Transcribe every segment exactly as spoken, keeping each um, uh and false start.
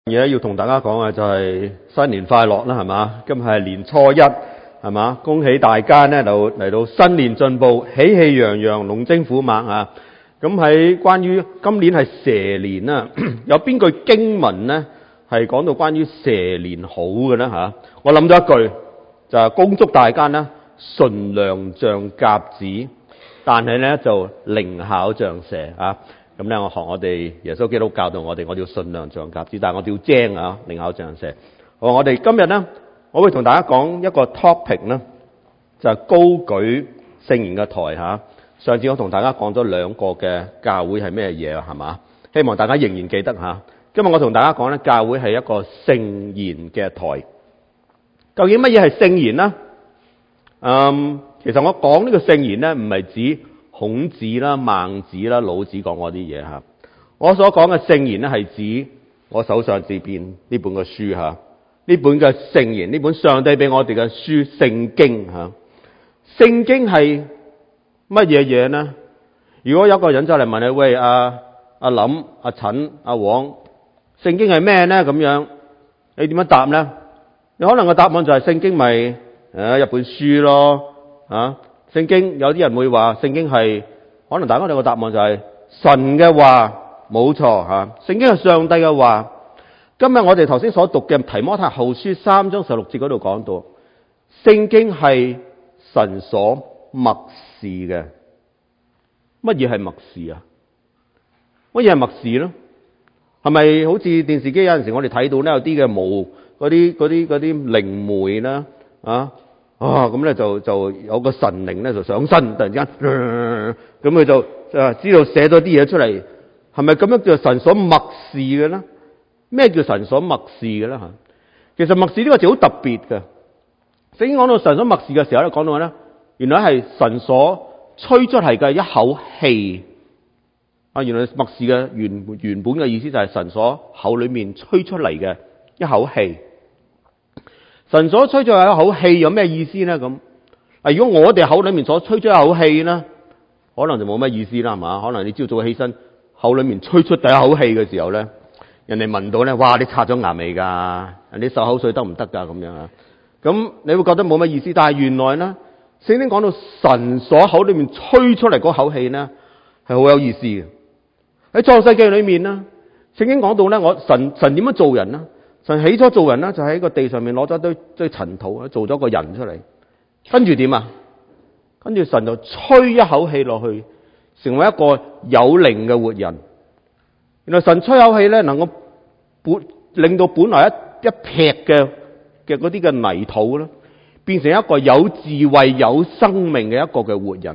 而家要同大家講嘅就係新年快樂啦，係嘛？今日係年初一，係嘛？恭喜大家呢，就嚟到新年進步，喜氣洋洋，龍精虎猛啊！咁喺關於今年係蛇年啊，有邊句經文呢係講到關於蛇年好嘅呢？吓？我諗咗一句，就係恭祝大家呢純良像鴿子，但係呢就靈巧像蛇啊！咁咧，我學我哋耶穌基督教導我哋，我哋要順良像鴿子，但係我哋要精啊，靈巧像蛇。好，我哋今日咧，我會同大家講一個 topic 咧，就係高舉聖言嘅台嚇。上次我同大家講咗兩個嘅教會係咩嘢啊，係嘛？希望大家仍然記得嚇。今日我同大家講咧，教會係一個聖言嘅台。究竟乜嘢係聖言呢？嗯，其實我講呢個聖言咧，唔係指孔子啦、孟子啦、老子講嗰啲嘢吓，我所講嘅聖言咧係指我手上這邊呢本嘅書吓，呢本嘅聖言，呢本上帝俾我哋嘅書聖經吓。聖經係乜嘢嘢呢？如果有個人就嚟問你，喂，阿阿林、阿陳、阿黃，聖經係咩呢？咁樣你點樣答呢？你可能個答案就係聖經咪誒一本書咯啊。聖經有啲人會話聖經係，可能大家有個答案就係神嘅話，冇錯吓。聖經係上帝嘅話。今日我哋頭先所讀嘅提摩太後書三章十六節嗰度講到，聖經係神所默示嘅。乜嘢係默示啊？乜嘢係默示咧？係咪好似電視機有陣時我哋睇到咧有啲嘅霧嗰啲嗰啲嗰啲靈媒啦啊？啊，咁咧就就有個神靈咧就上身，突然間，咁、呃、佢就啊知道寫咗啲嘢出嚟，係咪咁樣叫神所默示嘅咧？咩叫神所默示嘅咧？吓，其實默示呢個字好特別嘅。聖經講到神所默示嘅時候咧，講到咧，原來係神所吹出嚟嘅一口氣。啊，原來默示嘅原原本嘅意思就係神所口裏面吹出嚟嘅一口氣。神所吹出嚟一口氣有咩意思呢？咁啊，如果我哋口裏面所吹出一口氣呢，可能就冇乜意思啦，係嘛？可能你朝早起身口裏面吹出第一口氣嘅時候咧，人哋聞到咧，哇！你刷咗牙未㗎？你漱口水得唔得㗎？咁樣啊？咁你會覺得冇乜意思。但係原來呢，聖經講到神所口裏面吹出嚟嗰口氣呢，係好有意思嘅。喺創世記裏面呢，聖經講到咧，我神神點樣做人呢？神起初做人咧，就喺個地上面攞咗堆堆塵土，做咗個人出嚟。跟住點啊？跟住神就吹一口氣落去，成為一個有靈嘅活人。原來神吹口氣咧，能夠本令到本來一一劈嘅嘅嗰啲嘅泥土咧，變成一個有智慧、有生命嘅一個嘅活人。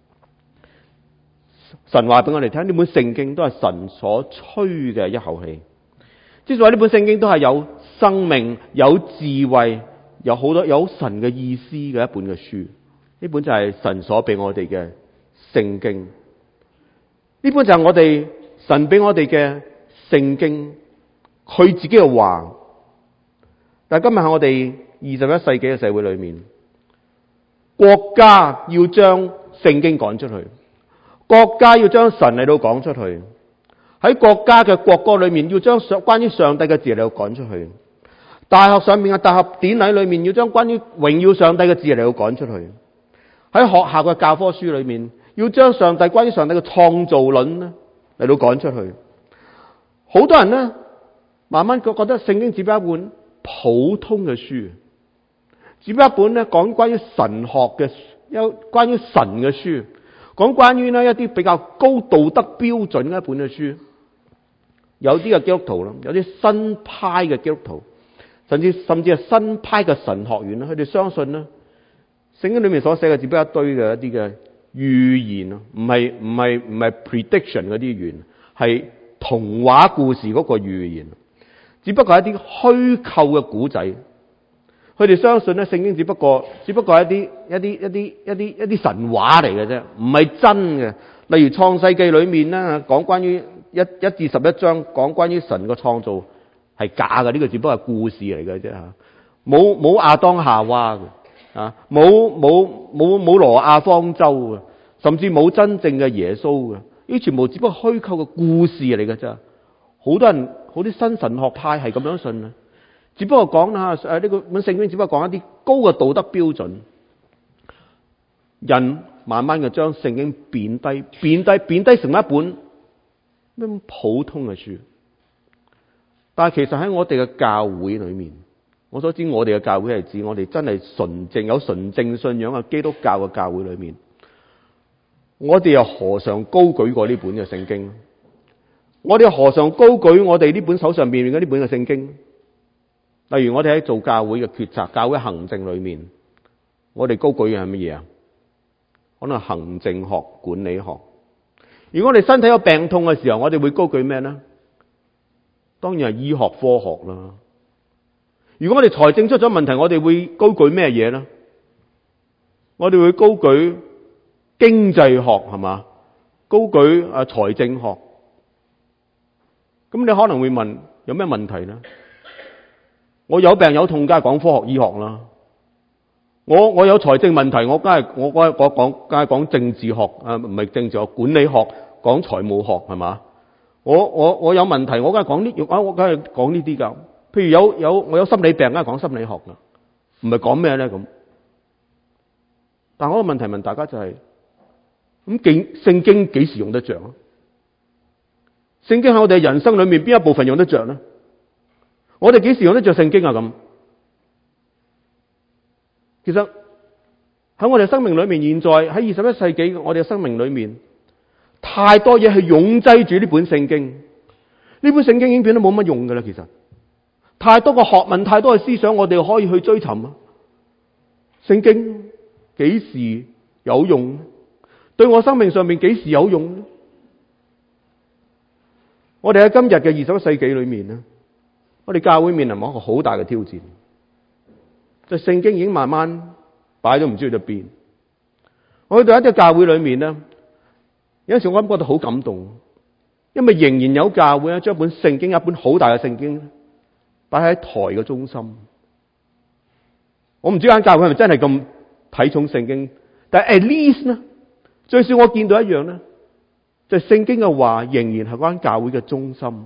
神話俾我哋聽，呢本聖經都係神所吹嘅一口氣。之所以呢本聖經都係有生命、有智慧、有好多有神嘅意思嘅一本嘅書，呢本就係神所俾我哋嘅聖經。呢本就係我哋神俾我哋嘅聖經，佢自己嘅話。但係今日喺我哋二十一世紀嘅社會裏面，國家要將聖經講出去，國家要將神嚟到講出去。喺國家嘅國歌裏面，要將上關於上帝嘅字嚟到講出去；大學上面嘅大學典禮裏面，要將關於榮耀上帝嘅字嚟到講出去；喺學校嘅教科書裏面，要將上帝關於上帝嘅創造論咧嚟到講出去。好多人呢，慢慢覺覺得聖經只不過一本普通嘅書，只不過一本咧講關於神學嘅有關於神嘅書，講關於呢一啲比較高道德標準嘅一本嘅書。有啲嘅基督徒啦，有啲新派嘅基督徒，甚至甚至係新派嘅神學院啦，佢哋相信咧，聖經裏面所寫嘅只不過一堆嘅一啲嘅預言啊，唔係唔係唔係 prediction 嗰啲預言，係童話故事嗰個預言，只不過係一啲虛構嘅古仔。佢哋相信咧，聖經只不過只不過係一啲一啲一啲一啲一啲神話嚟嘅啫，唔係真嘅。例如創世記裏面咧，講關於一一至十一章講關於神嘅創造係假嘅，呢個只不過係故事嚟嘅啫吓，冇冇亞當夏娃嘅啊，冇冇冇冇挪亞方舟嘅，甚至冇真正嘅耶穌嘅，呢全部只不過虛構嘅故事嚟嘅啫。好多人好啲新神學派係咁樣信啊。只不過講啦，誒呢個本聖經只不過講一啲高嘅道德標準，人慢慢嘅將聖經貶低、貶低、貶低成一本咩普通嘅書。但係其實喺我哋嘅教會裏面，我所知我哋嘅教會係指我哋真係純正有純正信仰嘅基督教嘅教會裏面，我哋又何嘗高舉過呢本嘅聖經？我哋又何嘗高舉我哋呢本手上邊嘅呢本嘅聖經？例如我哋喺做教會嘅決策、教會行政裏面，我哋高舉嘅係乜嘢啊？可能係行政學、管理學。如果我哋身體有病痛嘅時候，我哋會高舉咩呢？當然係醫學科學啦。如果我哋財政出咗問題，我哋會高舉咩嘢呢？我哋會高舉經濟學，係嘛？高舉啊財政學。咁你可能會問，有咩問題呢？我有病有痛，梗係講科學醫學啦。我我有財政問題，我梗係我我我講梗係講政治學啊，唔係政治學，管理學，講財務學，係嘛？我我我有問題，我梗係講呢，我梗係講呢啲噶。譬如有有我有心理病，梗係講心理學噶，唔係講咩咧咁。但我個問題問大家就係、是，咁經聖經幾時用得着啊？聖經喺我哋人生裏面邊一部分用得着咧？我哋幾時用得着聖經啊？咁，其實喺我哋生命裏面，現在喺二十一世紀，我哋嘅生命裏面，太多嘢係擁擠住呢本聖經。呢本聖經已經變得冇乜用噶啦。其實太多個學問，太多嘅思想，我哋可以去追尋啊。聖經幾時有用？對我生命上面幾時有用？我哋喺今日嘅二十一世紀裏面咧，我哋教會面臨一個好大嘅挑戰，就聖經已經慢慢擺咗唔知去咗邊。我去到一啲教會裏面咧，有陣時我感覺到好感動，因為仍然有教會咧將本聖經，一本好大嘅聖經擺喺台嘅中心。我唔知間教會係咪真係咁睇重聖經，但係 at least 咧，最少我見到一樣咧，就係聖經嘅話仍然係嗰間教會嘅中心。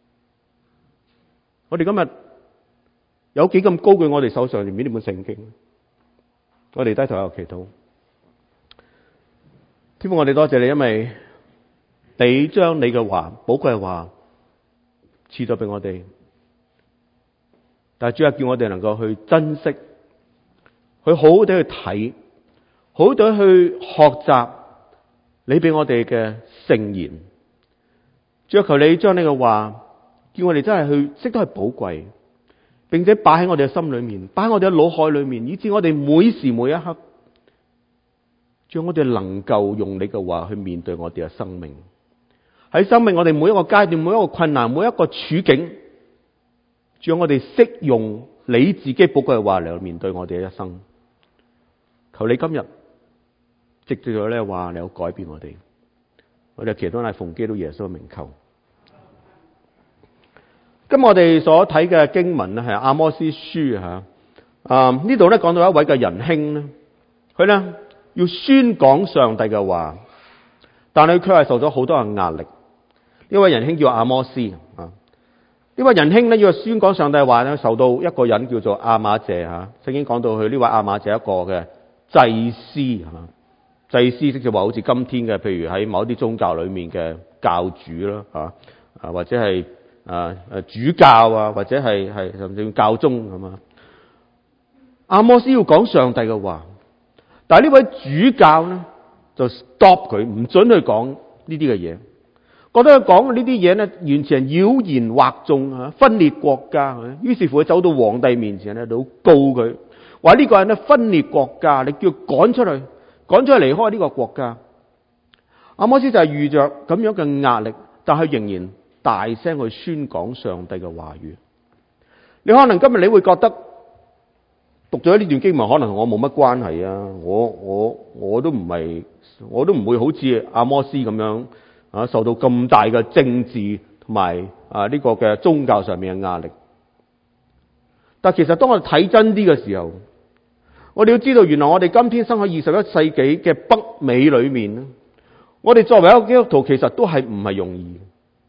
我哋今日有幾咁高舉我哋手上面呢本聖經？我哋低頭有祈禱。天父，我哋多謝你，因為你將你嘅話寶貴嘅話賜咗俾我哋，但係主要叫我哋能夠去珍惜，去好好地去睇，好好地去學習你俾我哋嘅聖言。主要求你將你嘅話叫我哋真係去識得去寶貴，並且擺喺我哋嘅心裏面，擺喺我哋嘅腦海裏面，以致我哋每時每一刻，將我哋能夠用你嘅話去面對我哋嘅生命。喺生命我哋每一個階段，每一個困難，每一個處境，將我哋識用你自己寶貴嘅話嚟面對我哋嘅一生。求你今日藉住咗呢話，你有改變我哋。我哋祈禱係奉基督耶穌嘅名求。今日我哋所睇嘅經文咧係阿摩司書吓，啊呢度咧講到一位嘅仁兄咧，佢咧要宣講上帝嘅話，但係佢卻係受咗好多嘅壓力。呢位仁兄叫阿摩司啊，呢位仁兄咧要宣講上帝嘅話咧，受到一個人叫做亞瑪謝吓，聖經講到佢呢位亞瑪謝一個嘅祭司吓，祭司即係話好似今天嘅，譬如喺某啲宗教裏面嘅教主啦吓，啊或者係。啊！誒，主教啊，或者係係甚至教宗咁啊。阿摩司要講上帝嘅話，但係呢位主教咧就 stop 佢，唔准去講呢啲嘅嘢，覺得佢講呢啲嘢咧完全係妖言惑眾啊，分裂國家。於是乎佢走到皇帝面前咧，就告佢，話呢個人咧分裂國家，你叫佢趕出去，趕出去離開呢個國家。阿摩司就係遇着咁樣嘅壓力，但係仍然大聲去宣講上帝嘅話語。你可能今日你會覺得讀咗呢段經文可能同我冇乜關係啊，我我我都唔係，我都唔會好似阿摩司咁樣啊，受到咁大嘅政治同埋啊呢個嘅宗教上面嘅壓力。但其實當我哋睇真啲嘅時候，我哋要知道原來我哋今天生喺二十一世紀嘅北美裏面，我哋作為一個基督徒其實都係唔係容易。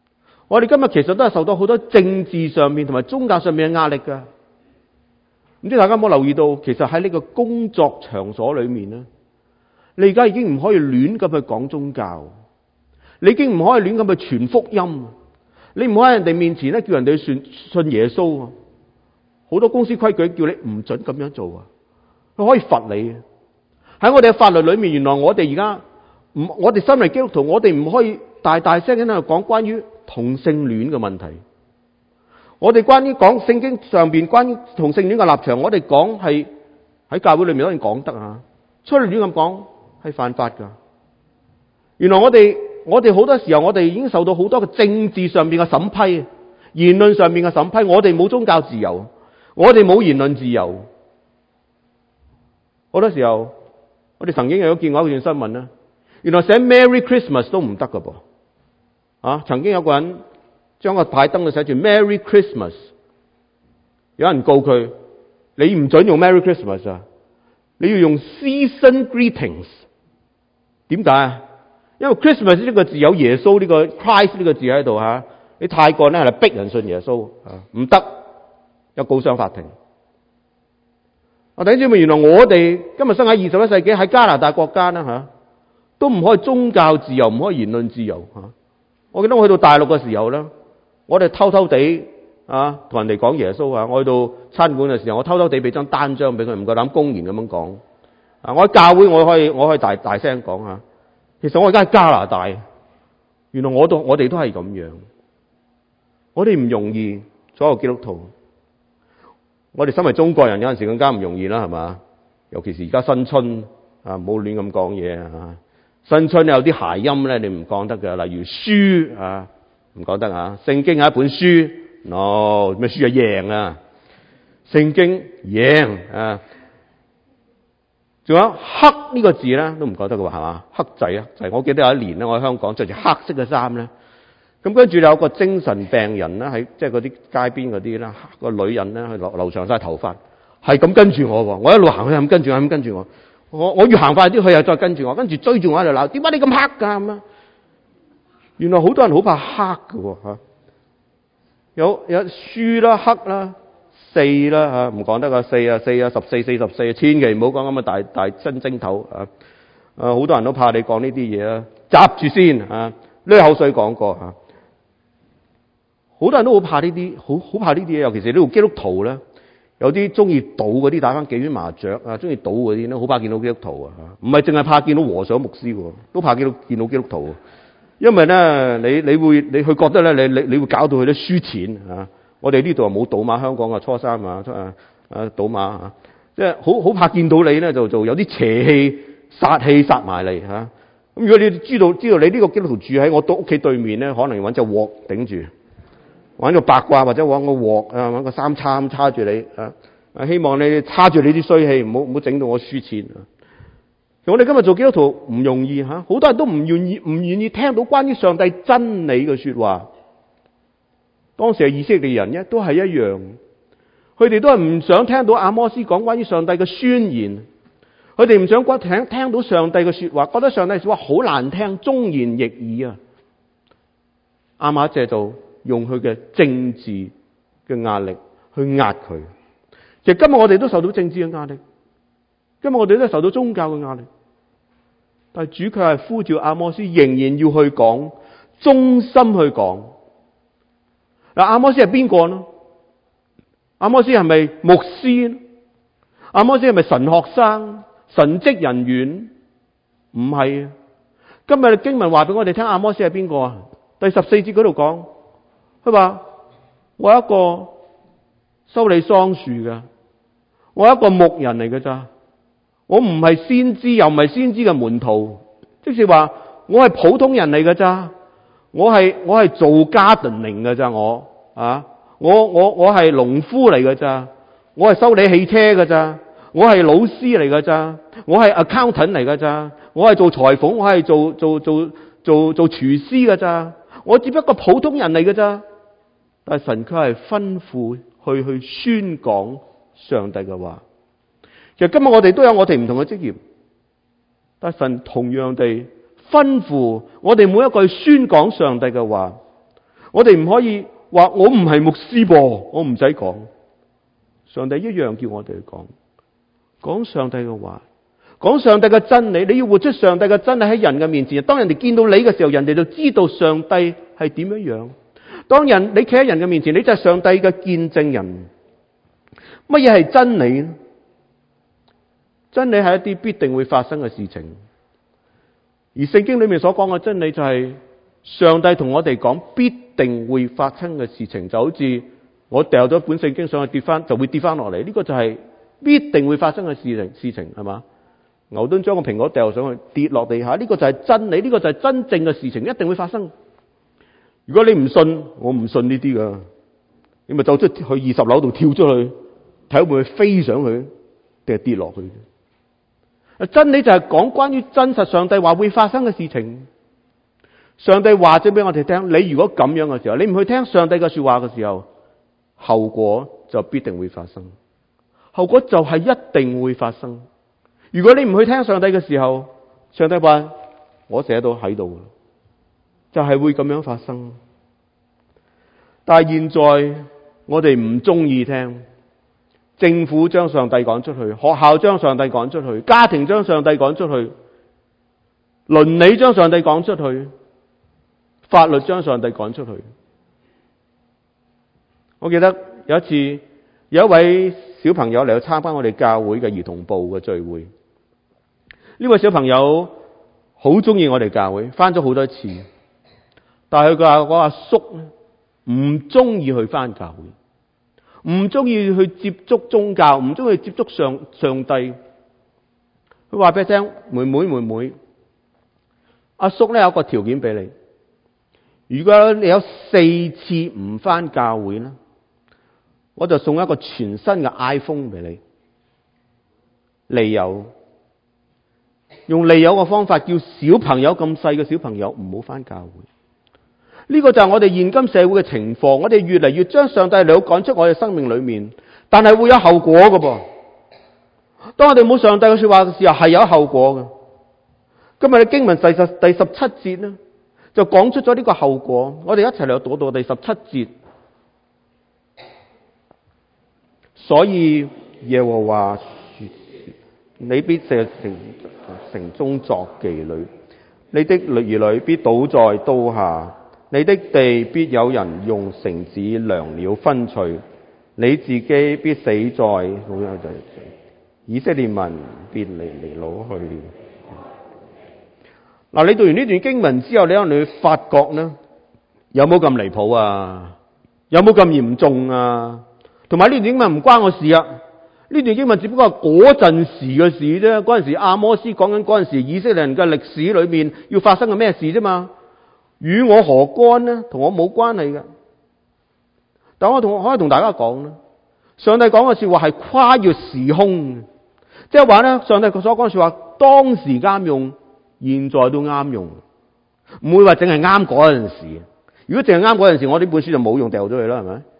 我哋今日其實都係受到好多政治上面同埋宗教上面嘅壓力㗎。唔知大家有冇留意到，其實喺呢個工作場所裏面咧，你而家已經唔可以亂咁去講宗教，你已經唔可以亂咁去傳福音，你唔可以喺人哋面前咧叫人哋信信耶穌。好多公司規矩叫你唔准咁樣做啊，佢可以罰你。喺我哋嘅法律裏面，原來我哋而家唔，我哋身為基督徒，我哋唔可以大大聲喺度講關於同性戀嘅問題。我哋關於講聖經上邊關於同性戀嘅立場，我哋講係喺教會裏面當然講得啊，出嚟亂咁講係犯法噶。原來我哋我哋好多時候我哋已經受到好多嘅政治上邊嘅審批，言論上面嘅審批，我哋冇宗教自由，我哋冇言論自由。好多時候我哋曾經有見過一段新聞啦，原來寫 Merry Christmas 都唔得噶噃。啊，曾經有個人將個牌燈度寫住 Merry Christmas， 有人告佢，你唔准用 Merry Christmas 啊，你要用 Season Greetings。點解啊？因為 Christmas 呢個字有耶穌呢個 Christ 呢個字喺度吓，你太過咧係逼人信耶穌啊，唔得，有告上法庭。我弟兄姊妹，原來我哋今日生喺二十一世紀喺加拿大國家咧吓，都唔可以宗教自由，唔可以言論自由吓。我記得我去到大陸嘅時候咧，我哋偷偷地啊同人哋講耶穌啊。我去到餐館嘅時候，我偷偷地俾張單張俾佢，唔夠膽公然咁樣講啊。我喺教會我可以我可以大大聲講啊。其實我而家喺加拿大，原來我都我哋都係咁樣。我哋唔容易，所有基督徒，我哋身為中國人有陣時更加唔容易啦，係嘛？尤其是而家新春啊，唔好亂咁講嘢啊。新春有啲諧音咧，你唔講得㗎，例如書啊，唔講得啊。聖經係一本書 ，no 咩書啊贏啊，聖經贏啊。仲有黑呢個字咧，都唔覺得嘅喎，係嘛？黑仔啊，就係我記得有一年咧，我喺香港着住黑色嘅衫咧，咁跟住有個精神病人咧，喺即係嗰啲街邊嗰啲啦，個女人咧，去留留長晒頭髮，係咁跟住我喎，我一路行去咁跟住，咁跟住我。我我越行快啲，佢又再跟住我，跟住追住我喺度鬧，點解你咁黑噶咁啊？原來好多人好怕黑㗎吓，有有書啦、黑啦、四啦吓，唔講得噶，四啊四啊十四四十四，千祈唔好講咁嘅大大新蒸頭啊！啊，好多人都怕你講呢啲嘢啊，閘住先啊，濺口水講過吓，好多人都好怕呢啲，好好怕呢啲嘢，尤其是呢個基督徒咧。有啲中意賭嗰啲，打翻幾圈麻雀啊，中意賭嗰啲咧，好怕見到基督徒啊！唔係淨係怕見到和尚牧師喎，都怕見到見到基督徒。因為咧，你你會你去覺得咧，你你你會搞到佢啲輸錢啊！我哋呢度啊冇賭馬，香港啊初三啊，初啊啊賭馬啊，即係好好怕見到你咧，就就有啲邪氣殺氣殺埋嚟嚇。咁如果你知道知道你呢個基督徒住喺我屋企對面咧，可能揾隻鑊頂住。玩個八卦或者玩個鑊啊，玩個三叉叉住你啊！希望你叉住你啲衰氣，唔好唔好整到我輸錢啊！我哋今日做基督徒唔容易吓，好多人都唔願意唔願意聽到關於上帝真理嘅說話。當時嘅以色列人咧都係一樣，佢哋都係唔想聽到阿摩司講關於上帝嘅宣言，佢哋唔想聽聽到上帝嘅說話，覺得上帝嘅說話好難聽，忠言逆耳啊！亞瑪謝就用佢嘅政治嘅壓力去壓佢。其實今日我哋都受到政治嘅壓力，今日我哋都受到宗教嘅壓力，但係主卻係呼召阿摩司仍然要去講，忠心去講。嗱，阿摩司係邊個呢？阿摩司係咪牧師？阿摩司係咪神學生、神職人員？唔係啊！今日經文話俾我哋聽，阿摩司係邊個啊？第十四節嗰度講。佢話我係一個修理桑樹嘅，我係一個牧人嚟嘅咋，我唔係先知，又唔係先知嘅門徒，即是話我係普通人嚟嘅咋，我係我係做 gardening 嘅咋，我啊，我我我係農夫嚟嘅咋，我係修理汽車嘅咋，我係老師嚟嘅咋，我係 accountant 嚟嘅咋，我係做裁縫，我係做做做做做廚師嘅咋，我只不過普通人嚟嘅咋。但係神佢係吩咐去去宣講上帝嘅話。其實今日我哋都有我哋唔同嘅職業，但係神同樣地吩咐我哋每一個去宣講上帝嘅話。 我哋唔可以話我唔係牧師噃，我唔使講。上帝一樣叫我哋去講，講上帝嘅話，講上帝嘅真理。你要活出上帝嘅真理喺人嘅面前。當人哋見到你嘅時候，人哋就知道上帝係點樣樣。當人你企喺人嘅面前，你就係上帝嘅見證人。乜嘢係真理呢？真理係一啲必定會發生嘅事情。而聖經裏面所講嘅真理就係上帝同我哋講必定會發生嘅事情，就好似我掉咗本聖經上去跌翻，就會跌翻落嚟。呢個就係必定會發生嘅事情，事情係嘛？牛頓將個蘋果掉上去跌落地下，呢個就係真理，呢個就係真正嘅事情，一定會發生。如果你唔信，我唔信呢啲噶，你咪走出去二十樓度跳出去，睇會唔會飛上去定係跌落去？真理就係講關於真實上帝話會發生嘅事情。上帝話咗俾我哋聽，你如果咁樣嘅時候，你唔去聽上帝嘅說話嘅時候，後果就必定會發生。後果就係一定會發生。如果你唔去聽上帝嘅時候，上帝話我寫到喺度，就係會咁樣發生。但係現在我哋唔中意聽。政府將上帝趕出去，學校將上帝趕出去，家庭將上帝趕出去，倫理將上帝趕出去，法律將上帝趕出去。我記得有一次，有一位小朋友嚟到參加我哋教會嘅兒童部嘅聚會。呢位小朋友好中意我哋教會，翻咗好多次，但係佢話我阿叔唔中意去翻教會。唔中意去接觸宗教，唔中意去接觸上上帝。佢話俾你聽，妹妹妹妹，阿叔咧有個條件俾你，如果你有四次唔翻教會咧，我就送一個全新嘅 iPhone 俾你。利誘，用利誘嘅方法叫小朋友，咁細嘅小朋友唔好翻教會。呢個就係我哋現今社會嘅情況，我哋越嚟越將上帝嚟趕出我哋生命裏面，但係會有後果嘅噃。當我哋冇上帝嘅說話嘅時候，係有後果嘅。今日嘅經文第十第十七節呢，就講出咗呢個後果。我哋一齊嚟讀到第十七節。所以耶和華說：你必射城城中作妓女，你的兒女必倒在刀下。你的地必有人用繩子量了分取，你自己必死在老友仔，以色列民必離你老去。嗱，你讀完呢段經文之後，你可能會發覺呢，有冇咁離譜啊？有冇咁嚴重啊？同埋呢段經文唔關我事啊！呢段經文只不過係嗰陣時嘅事啫。嗰陣時阿摩斯講緊嗰陣時以色列人嘅歷史裏面要發生嘅咩事啫嘛。與我何干呢？同我冇關係嘅。但我同可以同大家講咧，上帝講嘅說話係跨越時空，即係話咧，上帝所講嘅說話當時啱用，現在都啱用，唔會話淨係啱嗰陣時。如果淨係啱嗰陣時，我呢本書就冇用，掉咗佢啦，係咪？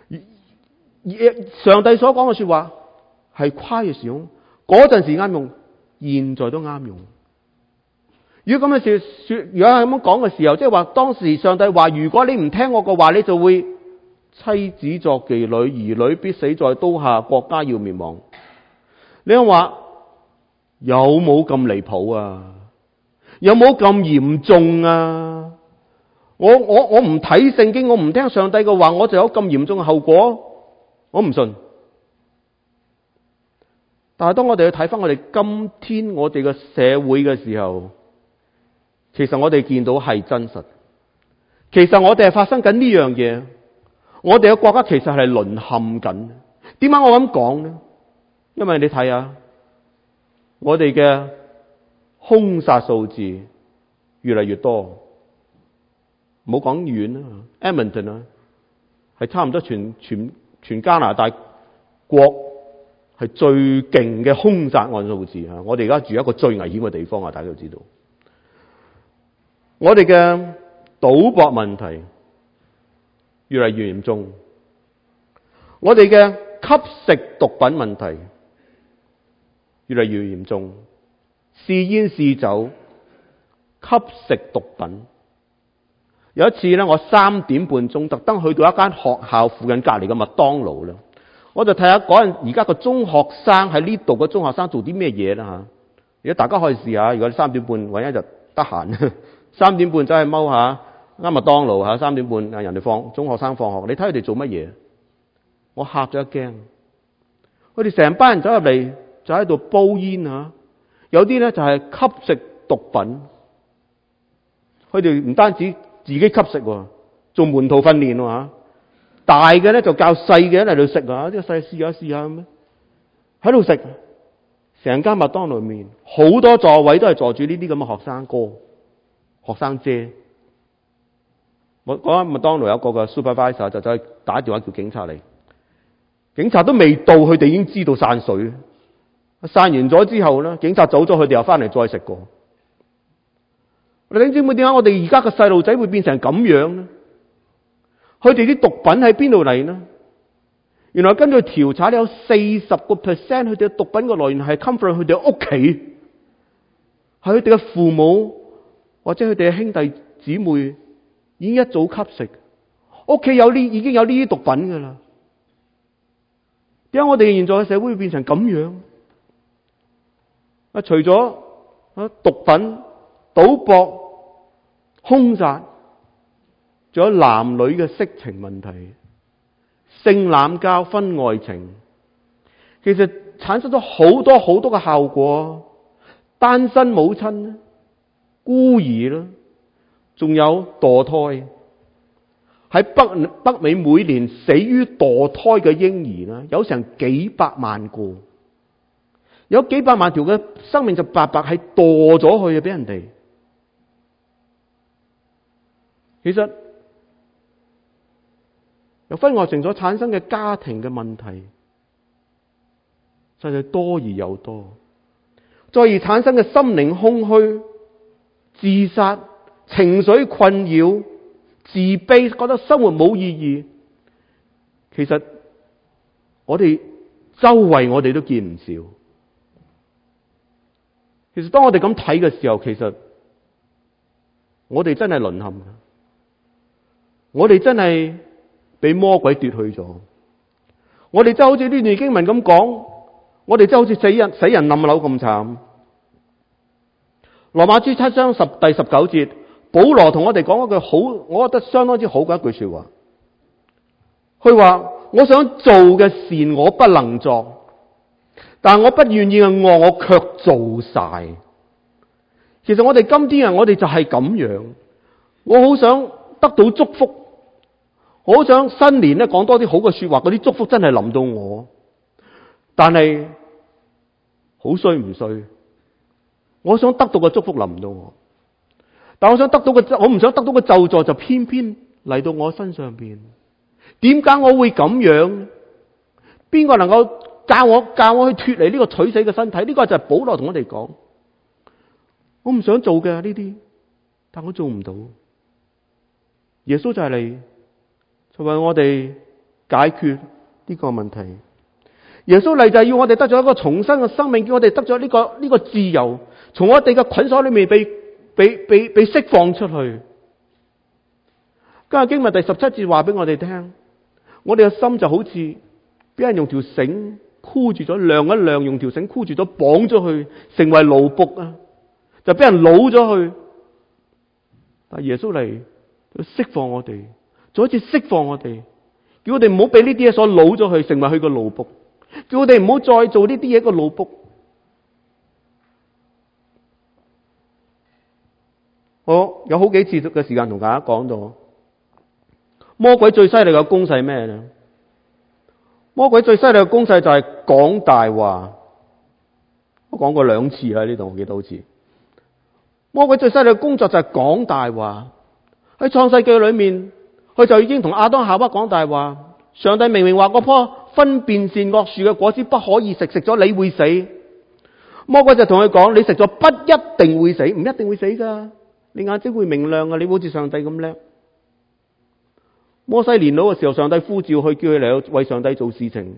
上帝所講嘅說話係跨越時空，嗰陣時啱用，現在都啱用。如果咁嘅事說，如果係咁樣講嘅時候，即係話當時上帝話：如果你唔聽我嘅話，你就會妻子作妓女，兒女必死在刀下，國家要滅亡。你話有冇咁離譜啊？有冇咁嚴重啊？我我我唔睇聖經，我唔聽上帝嘅話，我就有咁嚴重嘅後果？我唔信。但係當我哋去睇翻我哋今天我哋嘅社會嘅時候，其實我哋見到係真實，其實我哋係發生緊呢樣嘢，我哋嘅國家其實係淪陷緊。點解我咁講呢？因為你睇下，我哋嘅兇殺數字越嚟越多，唔好講遠啦 ，Edmonton 啊，係差唔多全全全加拿大國係最勁嘅兇殺案數字啊！我哋而家住一個最危險嘅地方啊，大家都知道。我哋嘅賭博問題越嚟越嚴重，我哋嘅吸食毒品問題越嚟越嚴重，試煙試酒、吸食毒品， 有一次咧，我三點半鐘特登去到一間學校附近隔離嘅麥當勞啦，我就睇下嗰陣而家個中學生喺呢度嘅中學生做啲咩嘢啦嚇。如果大家可以試下，如果你三點半揾一日得閒，三點半走去踎下啱麥當勞嚇，三點半人哋放中學生放學，你睇佢哋做乜嘢？我嚇咗一驚，佢哋成班人走入嚟就喺度煲煙嚇，有啲咧就係吸食毒品，佢哋唔單止自己吸食喎，做門徒訓練喎嚇，大嘅咧就教細嘅嚟到食啊，啲細試下試下咁，喺度食。成間麥當勞裏面好多座位都係坐住呢啲咁嘅學生哥、學生姐。我嗰間麥當勞有個嘅 supervisor 就走去打電話叫警察嚟，警察都未到，佢哋已經知道散水。散完咗之後咧，警察走咗，佢哋又翻嚟再食過。你知唔知點解我哋而家嘅細路仔會變成咁樣咧？佢哋啲毒品喺邊度嚟呢？原來根據調查，有四十個 percent 佢哋嘅毒品嘅來源係 come from 佢哋嘅屋企，係佢哋嘅父母或者佢哋嘅兄弟姊妹已經一早吸食，屋企有呢已經有呢啲毒品噶啦。點解我哋現在嘅社會會變成咁樣？啊，除咗啊毒品、賭博、兇殺，仲有男女嘅色情問題。性濫交、婚外情，其實產生咗好多好多嘅效果。單身母親、孤兒啦，仲有墮胎。喺北北美每年死於墮胎嘅嬰兒啦，有成幾百萬個，有幾百萬條嘅生命就白白係墮咗去啊！俾人哋。其實由婚外情所產生嘅家庭嘅問題，實在多而又多。再而產生嘅心靈空虛、自殺、情緒困擾、自卑，覺得生活冇意義。其實我哋周圍我哋都見唔少。其實當我哋咁睇嘅時候，其實我哋真係淪陷。我哋真係俾魔鬼奪去咗，我哋真係好似呢段經文咁講，我哋真係好似死人死人冧樓咁慘。羅馬書七章十第十九節，保羅同我哋講一句好，我覺得相當之好嘅一句說話。佢話：我想做嘅善我不能做，但係我不願意嘅惡我卻做晒。其實我哋今天人，我哋就係咁樣。我好想得到祝福。我好想新年咧講多啲好嘅說話，嗰啲祝福真係臨到我，但係好衰唔衰？我想得到嘅祝福臨唔到我，但我想得到嘅，我唔想得到嘅咒詛就偏偏嚟到我身上邊。點解我會咁樣？邊個能夠教我教我去脫離呢個取死嘅身體？呢個就係保羅同我哋講，我唔想做嘅呢啲，但我做唔到。耶穌就係嚟。就為我哋解決呢個問題。耶穌嚟就係要我哋得咗一個重生嘅生命，叫我哋得咗呢個呢個自由，從我哋嘅捆鎖裏面被被被被釋放出去。今日經文第十七節話俾我哋聽，我哋嘅心就好似俾人用條繩箍住咗，晾一晾，用條繩箍住咗，綁咗去，成為奴僕啊，就俾人擄咗去。但耶穌嚟釋放我哋。就好似釋放我哋，叫我哋唔好俾呢啲嘢所擄咗去，成為佢個奴僕，叫我哋唔好再做呢啲嘢個奴僕。我有好幾次嘅時間同大家講到，魔鬼最犀利嘅攻勢係咩咧？魔鬼最犀利嘅攻勢就係講大話。我講過兩次啦，呢度我記得好似。魔鬼最犀利嘅工作就係講大話。喺創世記裏面。佢就已經同亞當夏娃講大話，上帝明明話嗰棵分辨善惡樹嘅果子不可以食，食咗你會死。魔鬼就同佢講：你食咗不一定會死，唔一定會死噶，你眼睛會明亮噶，你好似上帝咁叻。摩西年老嘅時候，上帝呼召佢，叫佢嚟為上帝做事情，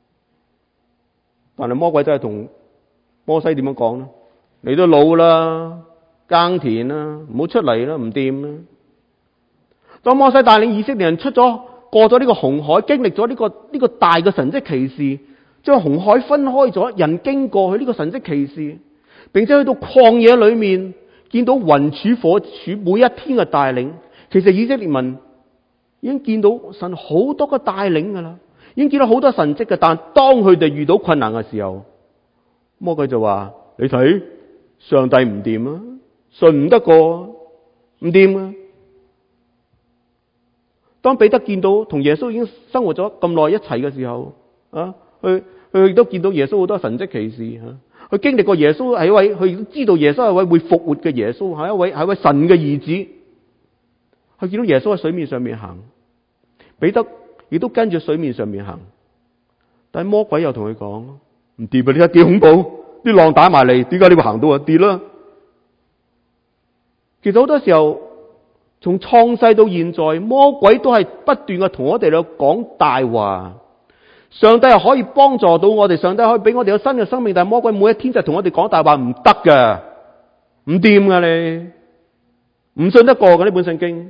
但係魔鬼真係同摩西點樣講呢？你都老啦，耕田啦，唔好出嚟啦，唔掂啦。 當摩西帶領以色列人出咗過咗呢個紅海，經歷咗呢個呢個大嘅神蹟奇事，將紅海分開咗，人經過去呢個神蹟奇事，並且去到曠野裏面見到雲柱火柱每一天嘅帶領。其實以色列民已經見到神好多個帶領噶啦，已經見到好多神蹟嘅。但當佢哋遇到困難嘅時候，魔鬼就話：你睇上帝唔掂啊，信唔得過，唔掂啊！當彼得見到同耶穌已經生活咗咁耐一齊嘅時候，啊，佢佢亦都見到耶穌好多神蹟奇事吓，佢經歷過耶穌係一位，佢亦都知道耶穌係一位會復活嘅耶穌，係一位係一位神嘅兒子。佢見到耶穌喺水面上面行，彼得亦都跟住水面上面行，但係魔鬼又同佢講：唔掂啊！呢一幾恐怖，啲浪打埋嚟，點解你會行到啊？跌啦！其實好多時候，從創世到現在，魔鬼都係不斷嘅同我哋嚟講大話。上帝係可以幫助到我哋，上帝可以俾我哋有新嘅生命，但係魔鬼每一天就同我哋講大話，唔得㗎，唔掂㗎，你唔信得過嘅呢本聖經。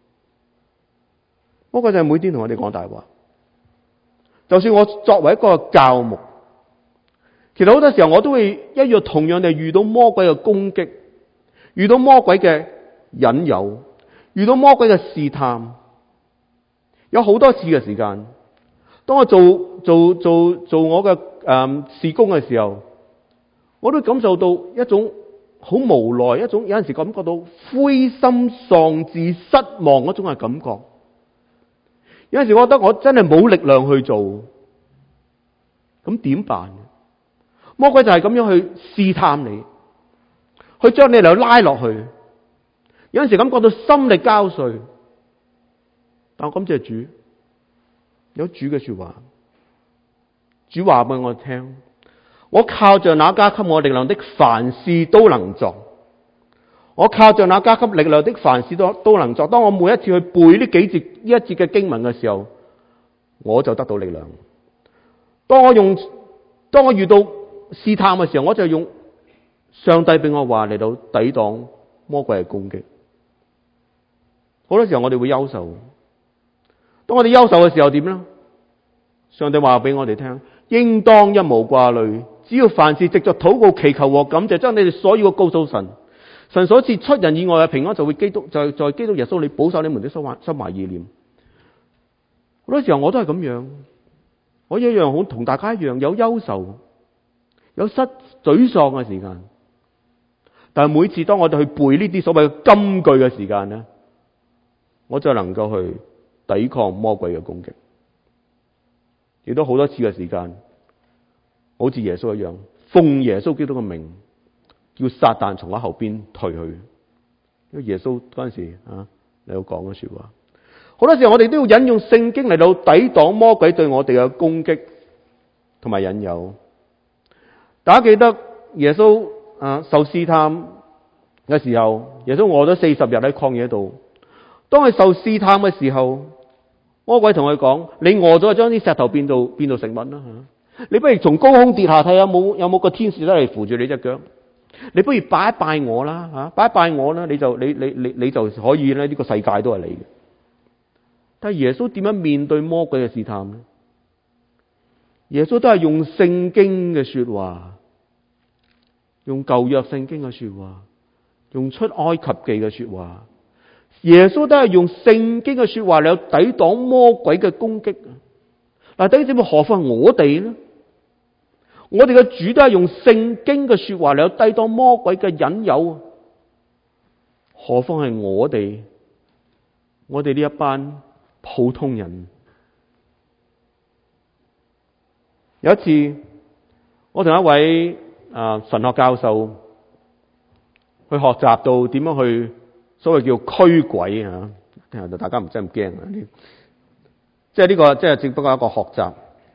魔鬼就係每天同我哋講大話。就算我作為一個教牧，其實好多時候我都會一樣同樣地遇到魔鬼嘅攻擊，遇到魔鬼嘅引誘，遇到魔鬼嘅試探。有好多次嘅時間，當我做做做做我嘅誒事工嘅時候，我都感受到一種好無奈，一種有陣時感覺到灰心喪志、失望嗰種嘅感覺。有陣時我覺得我真係冇力量去做，咁點辦？魔鬼就係咁樣去試探你，去將你嚟拉落去。有陣時感覺到心力交瘁，但我感謝主，有主嘅說話，主話俾我聽，我靠着那加給我力量的，凡事都能做。我靠着那加給力量的，凡事都都能做。當我每一次去背呢幾節呢一節嘅經文嘅時候，我就得到力量。當我用當我遇到試探嘅時候，我就用上帝俾我話嚟到抵擋魔鬼嘅攻擊。好多時候我哋會憂愁，當我哋憂愁嘅時候點呢？上帝話俾我哋聽，應當一無掛慮，只要凡事藉着禱告祈求和感謝，將你哋所要嘅告訴神。神所賜出人意外嘅平安，就會基督就係在基督耶穌裏保守你們的心懷心懷意念。好多時候我都係咁樣，我一樣好同大家一樣有憂愁、有失沮喪嘅時間。但係每次當我哋去背呢啲所謂嘅金句嘅時間咧，我就能夠去抵抗魔鬼嘅攻擊。亦都好多次嘅時間，好似耶穌一樣，奉耶穌基督嘅名，叫撒旦從我後邊退去。因為耶穌嗰陣時啊，你有講嘅說話。好多時候我哋都要引用聖經嚟到抵擋魔鬼對我哋嘅攻擊同埋引誘。大家記得耶穌啊受試探嘅時候，耶穌餓咗四十日喺曠野度。當佢受試探嘅時候，魔鬼同佢講：你餓咗就將啲石頭變到變到食物啦吓！你不如從高空跌下睇下有冇有冇個天使得嚟扶住你隻腳？你不如拜一拜我啦吓，拜一拜我啦，你就你你你你就可以咧，呢個世界都係你嘅。但係耶穌點樣面對魔鬼嘅試探呢？耶穌都係用聖經嘅說話，用舊約聖經嘅說話，用出埃及記嘅說話。耶穌都係用聖經嘅說話嚟抵擋魔鬼嘅攻擊。嗱，弟兄姊妹，何況我哋呢？我哋嘅主都係用聖經嘅說話嚟抵擋魔鬼嘅引誘。何況係我哋？我哋呢一班普通人。有一次，我同一位啊神學教授去學習到點樣去所謂叫驅鬼啊，大家唔真係咁驚啊！即係呢個即係只不過一個學習。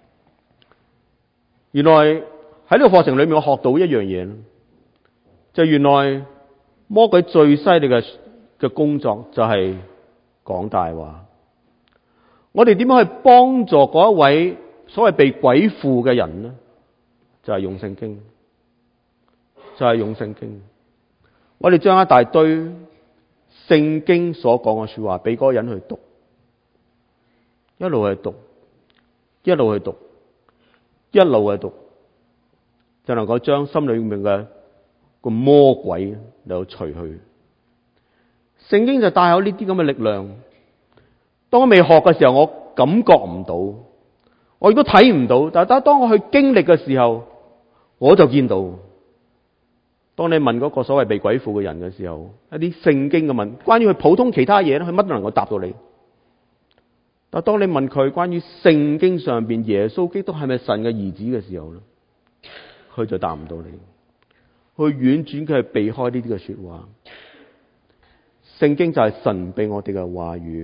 原來喺呢個課程裏面，我學到一樣嘢，就係原來魔鬼最犀利嘅嘅工作就係講大話。我哋點樣去幫助嗰一位所謂被鬼附嘅人呢？就係用聖經，就係用聖經。我哋將一大堆聖經所講嘅說話俾嗰個人去讀，一路去讀，一路去讀，一路去讀，就能夠將心裏面嘅個魔鬼嚟到除去。聖經就帶有呢啲咁嘅力量。當我未學嘅時候，我感覺唔到，我亦都睇唔到。但係當我去經歷嘅時候，我就見到。當你問嗰個所謂被鬼附嘅人嘅時候，一啲聖經嘅問，關於佢普通其他嘢咧，佢乜都能夠答到你。但係當你問佢關於聖經上邊耶穌基督係咪神嘅兒子嘅時候咧，佢就答唔到你。佢婉轉佢係避開呢啲嘅說話。聖經就係神俾我哋嘅話語。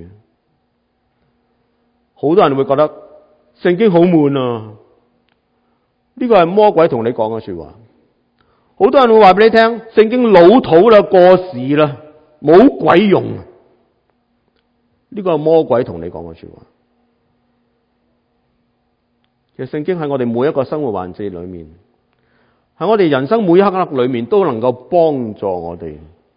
好多人會覺得聖經好悶啊，呢個係魔鬼同你講嘅說話。好多人會話俾你聽，聖經老土啦，過時啦，冇鬼用。呢個係魔鬼同你講嘅說話。其實聖經喺我哋每一個生活環節裏面，喺我哋人生每一刻裏面都能夠幫助我哋。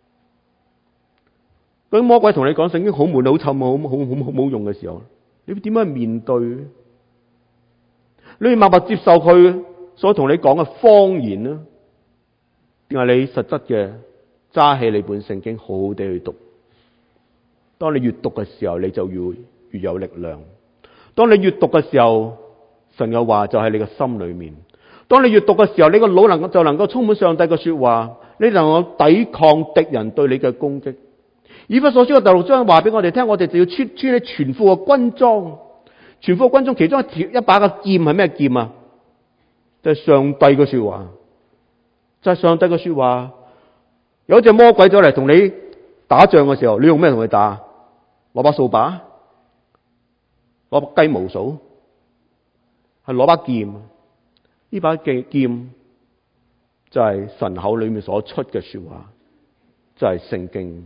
嗰啲魔鬼同你講聖經好悶、好沉、好好好冇用嘅時候，你會點樣去面對？你會默默接受佢所同你講嘅謊言呢？定係你實質嘅揸起你本聖經，好好地去讀。當你越讀嘅時候，你就越越有力量。當你越讀嘅時候，神嘅話就喺你嘅心裏面。當你越讀嘅時候，你個腦能夠就能夠充滿上帝嘅說話，你能夠抵抗敵人對你嘅攻擊。以弗所書嘅第六章話俾我哋聽，我哋就要穿穿起全副嘅軍裝。全副嘅軍裝其中一條一把嘅劍係咩劍啊？就係、是、上帝嘅說話。就係、是、上帝嘅說話。有一隻魔鬼走嚟同你打仗嘅時候，你用咩同佢打？攞把掃把？攞把雞毛掃？係攞把劍。呢把劍劍就係神口裏面所出嘅說話，就係、是、聖經。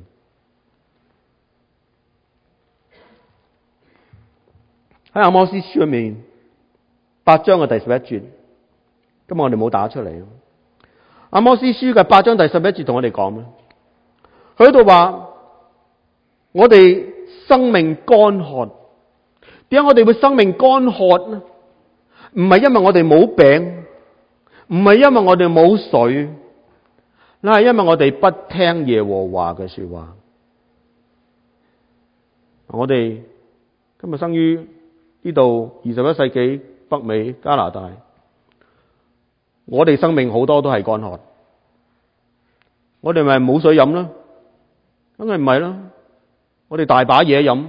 喺阿摩司書裏面八章嘅第十一節，今日我哋冇打出嚟。阿摩司書嘅八章第十一節同我哋講咩？佢喺度話我哋生命乾渴。點解我哋會生命乾渴呢？唔係因為我哋冇餅，唔係因為我哋冇水，那係因為我哋不聽耶和華嘅說話。我哋今日生於呢度二十一世紀北美加拿大，我哋生命好多都係乾渴。我哋咪冇水飲啦？梗係唔係啦。我哋大把嘢飲，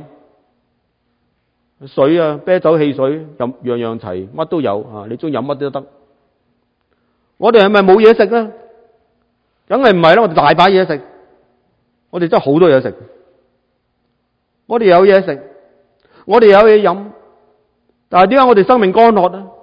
水啊、啤酒、汽水，飲樣樣齊，乜都有啊！你中意飲乜都得。我哋係咪冇嘢食咧？梗係唔係啦。我哋大把嘢食，我哋真係好多嘢食。我哋有嘢食，我哋有嘢飲。但係點解我哋生命乾渴呢？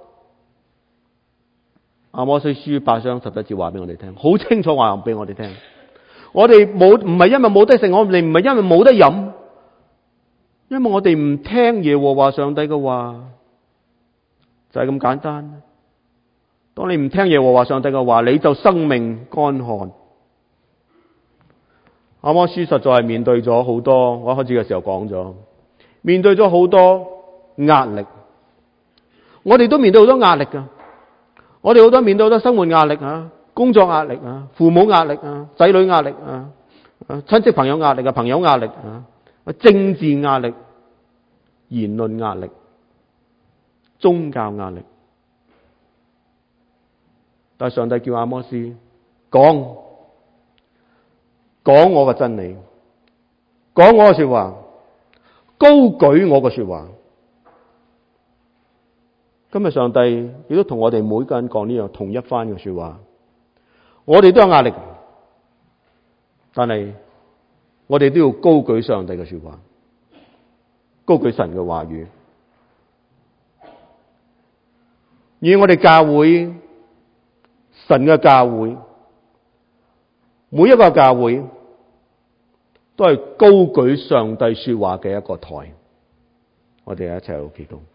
阿摩司書八章十一節話俾我哋聽，好清楚話俾我哋聽。我哋冇唔係因為冇得食，我哋唔係因為冇得飲，因為我哋唔聽耶和華上帝嘅話，就係咁簡單。當你唔聽耶和華上帝嘅話，你就生命乾旱。阿摩司實在係面對咗好多，我一開始嘅時候講咗，面對咗好多壓力。我哋都面對好多壓力噶，我哋好多面對好多生活壓力啊，工作壓力啊，父母壓力啊，仔女壓力啊，親戚朋友壓力啊，朋友壓力啊，政治壓力、言論壓力、宗教壓力。但係上帝叫阿摩司講講我嘅真理，講我嘅說話，高舉我嘅說話。今日上帝亦都同我哋每個人講呢樣同一番嘅說話。我哋都有壓力，但係我哋都要高舉上帝嘅說話，高舉神嘅話語。而我哋教會，神嘅教會，每一個教會都係高舉上帝說話嘅一個台。我哋一齊去祈禱。